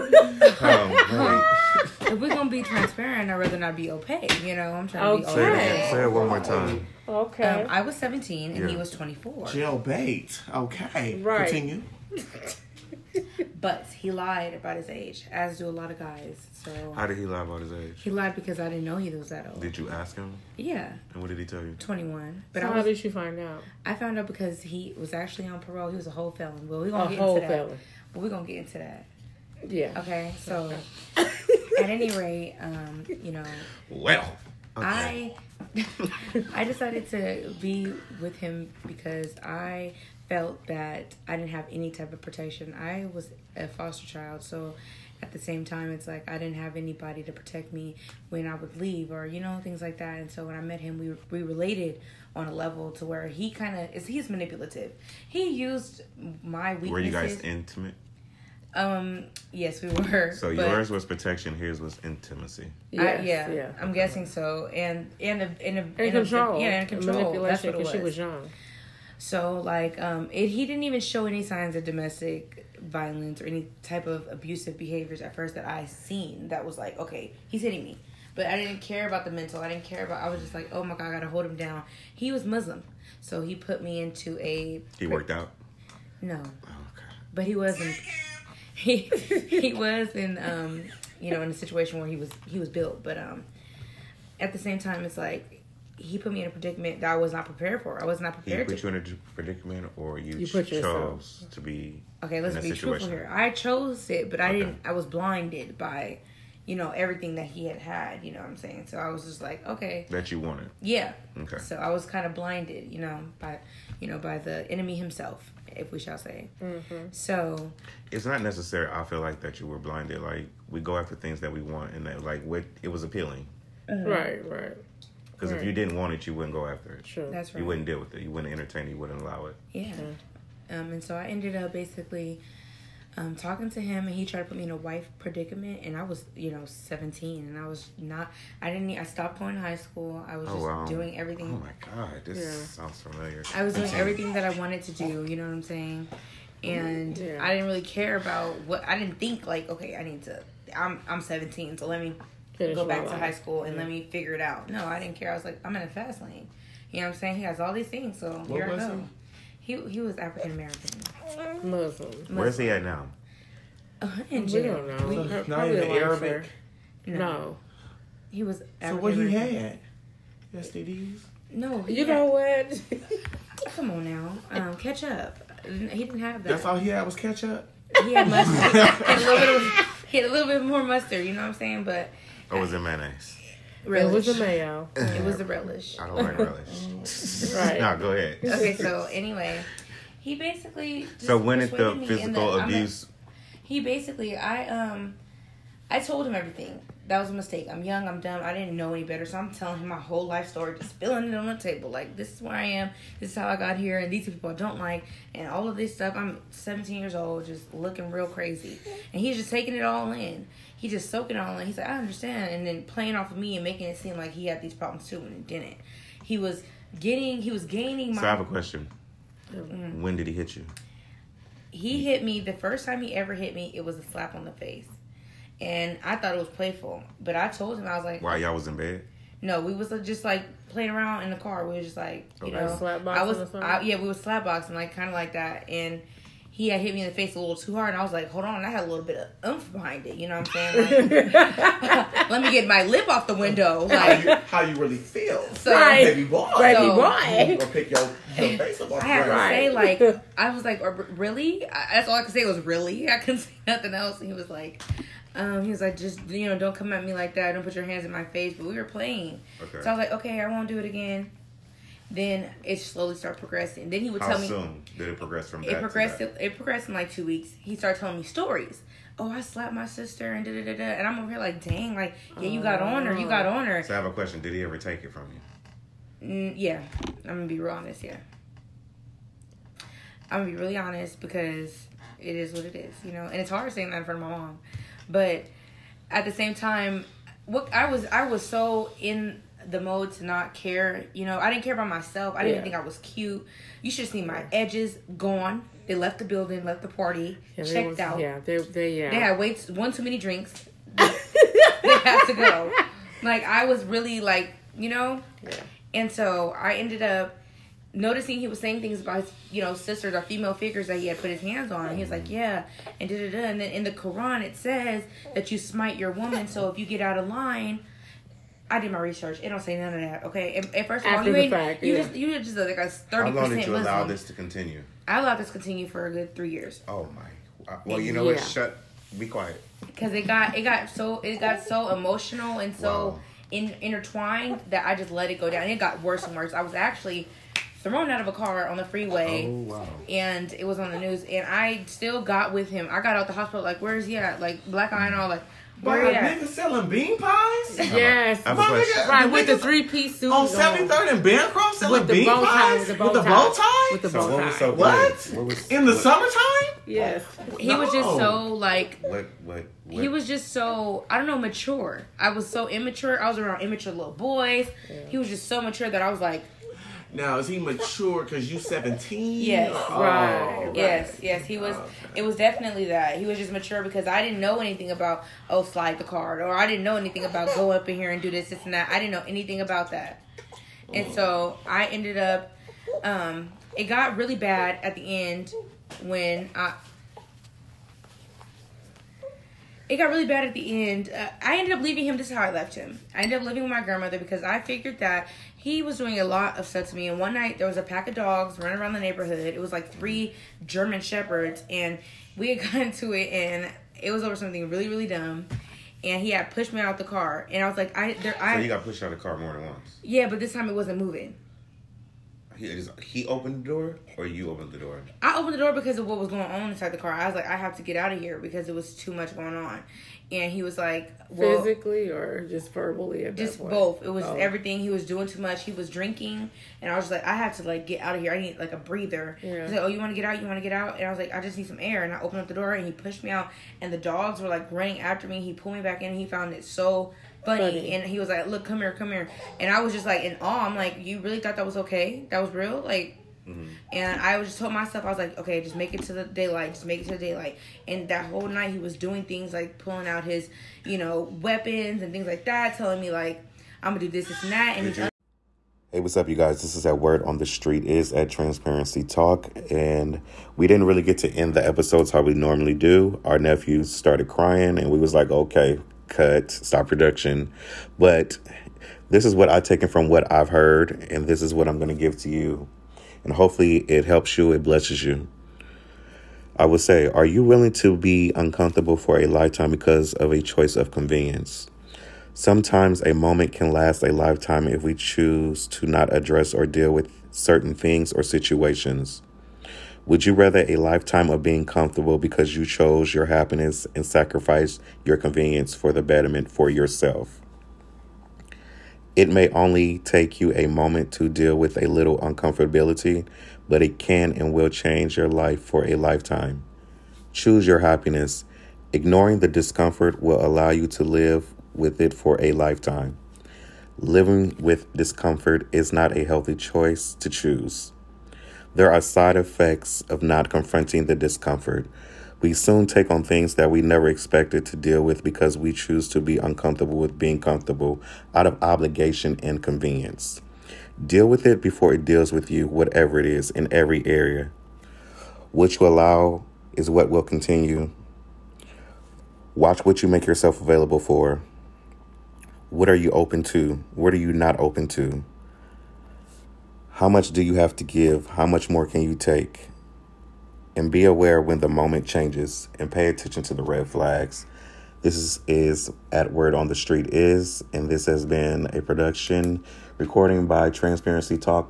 If we're going to be transparent, I'd rather not be opaque. You know, I'm trying to be Okay. Say it one more time. Okay. I was 17 and he was 24. Jail bait. Okay. Right. Continue. But he lied about his age, as do a lot of guys. So How did he lie about his age? he lied because I didn't know he was that old. Did you ask him? Yeah, And what did he tell you? 21. But So how did you find out? I found out because he was actually on parole. He was a whole felon. Well, we're A gonna get whole into that. felon. But we're gonna get into that. Yeah. Okay, so at any rate, you know, Well, okay. I decided to be with him because I felt that I didn't have any type of protection. I was a foster child, so at the same time, it's like I didn't have anybody to protect me when I would leave or, you know, things like that. And so when I met him, we related on a level to where he's manipulative. He used my weaknesses. Were you guys intimate? Yes, we were. So but yours was protection, his was intimacy. Yes, I'm guessing so. And in control. Yeah, in control. Manipulation, That's what it because she was. was young. So, like, he didn't even show any signs of domestic violence or any type of abusive behaviors at first that I seen. That was like, okay, he's hitting me. But I didn't care about the mental. I was just like, oh my God, I gotta hold him down. He was Muslim. So he put me into a... He worked out? No. Oh, okay. But he wasn't... He was in, you know, in a situation where he was built. But at the same time, it's like... He put me in a predicament that I was not prepared for. I was not prepared. He put you in a predicament, or you put yourself. chose to be. Okay, let's in a be truthful situation? here. I chose it, but I Okay. didn't. I was blinded by, you know, everything that he had. You know what I'm saying? So I was just like, okay, That you wanted. yeah. Okay. So I was kind of blinded, you know, by the enemy himself, if we shall say. Mm-hmm. So It's not necessary. I feel like that you were blinded. Like we go after things that we want, and that like what it was appealing. Right. Because if you didn't want it, you wouldn't go after it. Sure. that's right. You wouldn't deal with it. You wouldn't entertain it. You wouldn't allow it. Yeah. And so I ended up basically talking to him, and he tried to put me in a wife predicament, and I was, you know, 17, and I stopped going to high school. I was just doing everything. Oh my God, this sounds familiar. I was doing everything that I wanted to do, you know what I'm saying? And I didn't really care about I didn't think like, okay, I'm 17, so let me go back to high school and let me figure it out. No, I didn't care. I was like, I'm in a fast lane. You know what I'm saying? He has all these things, so What here I was go. He was African American. Muslim. Where's he at now? In We jail. don't know. Not Probably even a lifer. Arabic. No. He was So African what he American. had? STDs? No, You know what? Come on now, catch up. He didn't have that. That's all he had was ketchup? He had mustard. He had a little bit more mustard. You know what I'm saying? But Or was it mayonnaise? It was relish. a mayo. It was the relish. I don't like relish. Right. No, go ahead. Okay, so anyway, he basically. Just So when did the persuaded me in physical that I'm abuse? He basically, I told him everything. That was a mistake. I'm young. I'm dumb. I didn't know any better, so I'm telling him my whole life story, just spilling it on the table. Like, this is where I am. This is how I got here, and these people I don't like, and all of this stuff. I'm 17 years old, just looking real crazy, and he's just taking it all in. He just soaking it all in. He's like, I understand, and then playing off of me and making it seem like he had these problems too, and he didn't. He was gaining my. So I have a question. When did he hit you? He hit me the first time he ever hit me. It was a slap on the face. And I thought it was playful, but I told him, I was like, While y'all was in bed? no, we was just like playing around in the car. We were just like, you know, slap I was, boxing or something? yeah, we was slap boxing, like kind of like that. And he had hit me in the face a little too hard, and I was like, hold on, I had a little bit of oomph behind it. You know what I'm saying? Like, let me get my lip off the window. Like, How you really feel? so Right. Baby boy. Baby So- You boy. gonna pick your face up off I the have to ground. say, like, I was like, really? That's all I could say was really. I couldn't say nothing else. And he was like, just, you know, don't come at me like that. Don't put your hands in my face. But we were playing. Okay. So I was like, okay, I won't do it again. Then it slowly started progressing. Then he would How tell me. soon did it progress from that? It progressed. To that? It progressed in like 2 weeks. He started telling me stories. Oh, I slapped my sister and da-da-da-da. And I'm over here like, dang, like, yeah, you got on her. You got on her. So I have a question. Did he ever take it from you? Yeah, I'm gonna be real honest. Yeah, I'm gonna be really honest because it is what it is, you know. And it's hard saying that in front of my mom, but at the same time, I was so in the mode to not care. You know, I didn't care about myself. I didn't even think I was cute. You should see my edges gone. They left the building, left the party, checked out. Yeah, they had one too many drinks. They had to go. Like, I was really like, you know. Yeah. And so I ended up noticing he was saying things about his, sisters or female figures that he had put his hands on. And he was like, yeah, and da-da-da. And then in the Quran, it says that you smite your woman. So if you get out of line, I did my research. It don't say none of that, okay? And first of all, you just like a 30% How long did you Muslim. allow this to continue? I allowed this to continue for a good 3 years. Oh my! Well, you know what? Be quiet. Because it got so emotional and so intertwined that I just let it go down. And it got worse and worse. I was actually thrown out of a car on the freeway. Oh, wow. And it was on the news. And I still got with him. I got out the hospital like, where is he at? Like, black eye and all, like, where But he a at? nigga selling bean pies? Yes. I have a question. Right, with the 3-piece suit On on. 73rd and Bancroft selling With the bean bow tie, pies? with the With the bow bow tie. tie? With the So bow what was tie. so What? good? Was, In the summertime? Yes. He was just No. so, like... What? He was just so, I don't know, mature. I was so immature. I was around immature little boys. Yeah. He was just so mature that I was like... Now, is he mature because you 17? Yes. Right. Yes, he was. Okay. It was definitely that. He was just mature because I didn't know anything about, slide the card. Or I didn't know anything about go up in here and do this and that. I didn't know anything about that. And so I ended up, it got really bad at the end when It got really bad at the end. I ended up leaving him. This is how I left him. I ended up living with my grandmother because I figured that he was doing a lot of stuff to me. And one night, there was a pack of dogs running around the neighborhood. It was like 3 German Shepherds. And we had gotten to it, and it was over something really, really dumb. And he had pushed me out the car. And I was like, So you got pushed out of the car more than once? Yeah, but this time it wasn't moving. He opened the door, or you opened the door? I opened the door because of what was going on inside the car. I was like, I have to get out of here because it was too much going on. And he was like, well, physically or just verbally at just that point? Both. It was everything. He was doing too much. He was drinking. And I was like, I have to like get out of here. I need like a breather. Yeah. He's like, oh, you want to get out? You want to get out? And I was like, I just need some air. And I opened up the door and he pushed me out. And the dogs were like running after me. He pulled me back in. And he found it so funny. And he was like, look, come here. And I was just like in awe. I'm like, you really thought that was okay? That was real? Like, and I just told myself, I was like, okay, just make it to the daylight. Just make it to the daylight. And that whole night, he was doing things like pulling out his, weapons and things like that, telling me, like, I'm going to do this and that. And Hey, what's up, you guys? This is at Word on the Street is at Transparency Talk. And we didn't really get to end the episodes how we normally do. Our nephew started crying, and we was like, okay, cut, stop production. But this is what I've taken from what I've heard, and this is what I'm going to give to you. And hopefully it helps you, it blesses you. I would say, are you willing to be uncomfortable for a lifetime because of a choice of convenience? Sometimes a moment can last a lifetime if we choose to not address or deal with certain things or situations. Would you rather a lifetime of being comfortable because you chose your happiness and sacrificed your convenience for the betterment for yourself? It may only take you a moment to deal with a little uncomfortability, but it can and will change your life for a lifetime. Choose your happiness. Ignoring the discomfort will allow you to live with it for a lifetime. Living with discomfort is not a healthy choice to choose. There are side effects of not confronting the discomfort. We soon take on things that we never expected to deal with because we choose to be uncomfortable with being comfortable out of obligation and convenience. Deal with it before it deals with you, whatever it is, in every area. What you allow is what will continue. Watch what you make yourself available for. What are you open to? What are you not open to? How much do you have to give? How much more can you take? And be aware when the moment changes and pay attention to the red flags. This is at Word on the Street is, and this has been a production recording by Transparency Talk